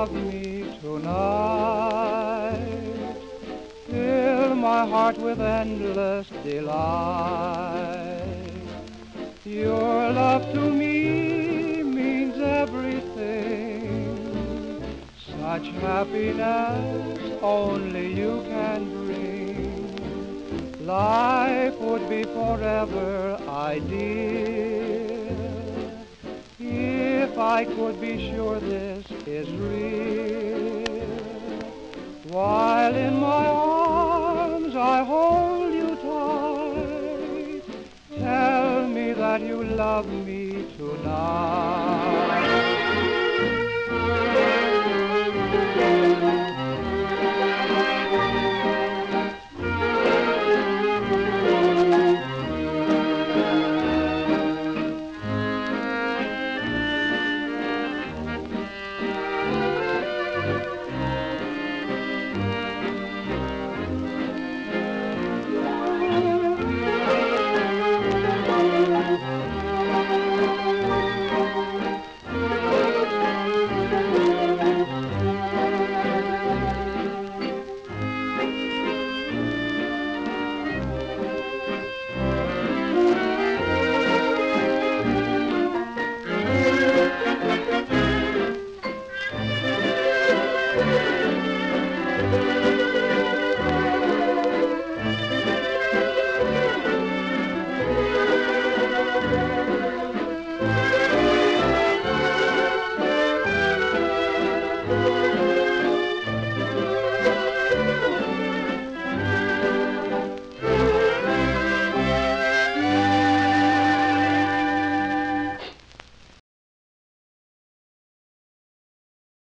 love me tonight. Fill my heart with endless delight. Your love to me means everything. Such happiness only you can bring. Life would be forever ideal if I could be sure this is real. While in my arms I hold you tight, tell me that you love me tonight.